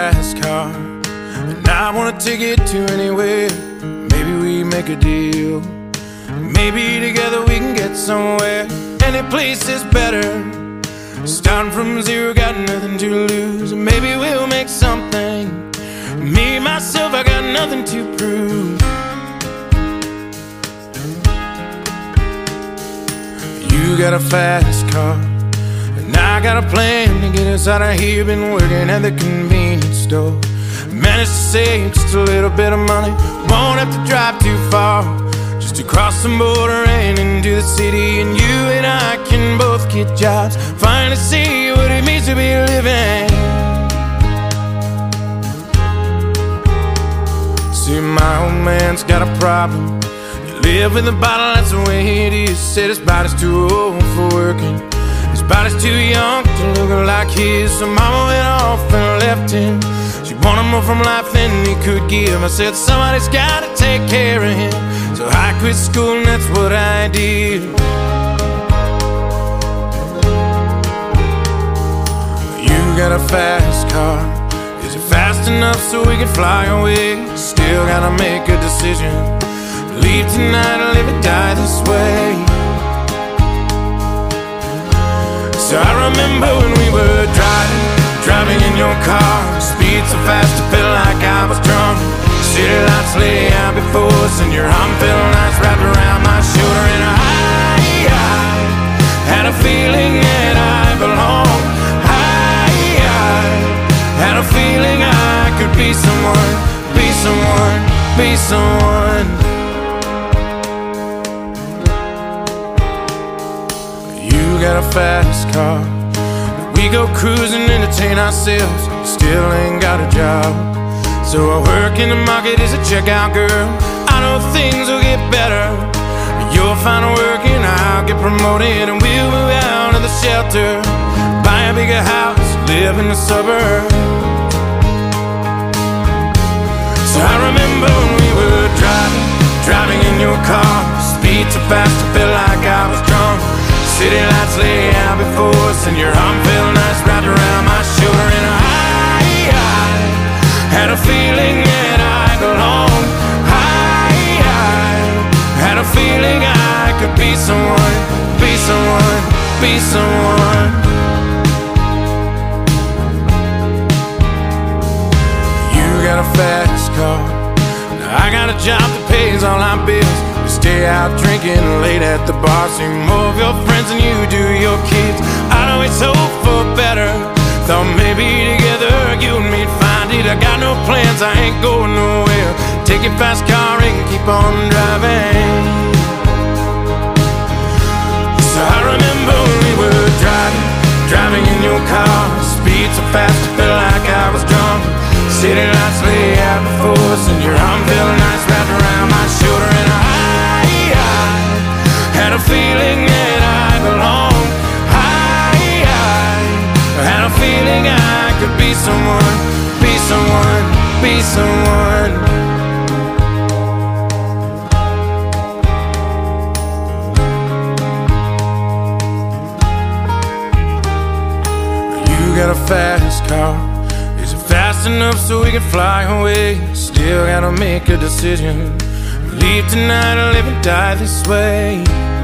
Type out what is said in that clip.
fast car, and I wanna take it to anywhere. Maybe we make a deal. Maybe together we can get somewhere. Any place is better. Starting from zero, got nothing to lose. Maybe we'll make something. Me, myself, I got nothing to prove. You got a fast car, and I got a plan to get us out of here. Been working at the convenience store. Managed to save just a little bit of money. Won't have to drive too far, just to cross the border and into the city. And you and I can both get jobs, finally see what it means to be living. See, my old man's got a problem. You live in the bottle, that's the way it is. Said his body's too old for working, his body's too young to look like his. So mama went off and left him. She wanted more from life than he could give. I said somebody's gotta take care of him, so I quit school and that's what I did. You got a fast car, is it fast enough so we can fly away? Still gotta make a decision. Leave tonight or live or die this way. So I remember when we were driving in your car. Speed so fast I felt like I was drunk. City lights lay out before us, and your arm felt nice wrapped around my shoulder. And I had a feeling that I belonged. I had a feeling I could be someone, be someone, be someone. You got a fast car, we go cruising, entertain ourselves. Still ain't got a job, so I work in the market as a checkout girl. I know things will get better. You'll find work and I'll get promoted, and we'll move out of the shelter, buy a bigger house, live in the suburbs. So I remember when we were driving in your car. Speed so fast I felt like I was drunk. City lights lay out before us, and your arm felt nice wrapped around my shoulder. And I had a feeling that I belonged. I had a feeling I could be someone, be someone, be someone. You got a fast car, I got a job that pays all our bills. We stay out drinking late at the bar, see more of your friends than you do your kids. I'd always hope for better, thought maybe together you and me'd find it. I got no plans, I ain't going nowhere. Take your fast car and keep on driving. So I remember when we were driving in your car. Speed so fast I felt like I was drunk. City lights lay out before us, and your arm felt nice wrapped around my shoulder. And I had a feeling that I belonged. I had a feeling I could be someone, be someone, be someone. You got a fast car, is it fast enough so we can fly away? Still gotta make a decision. Leave tonight or live and die this way.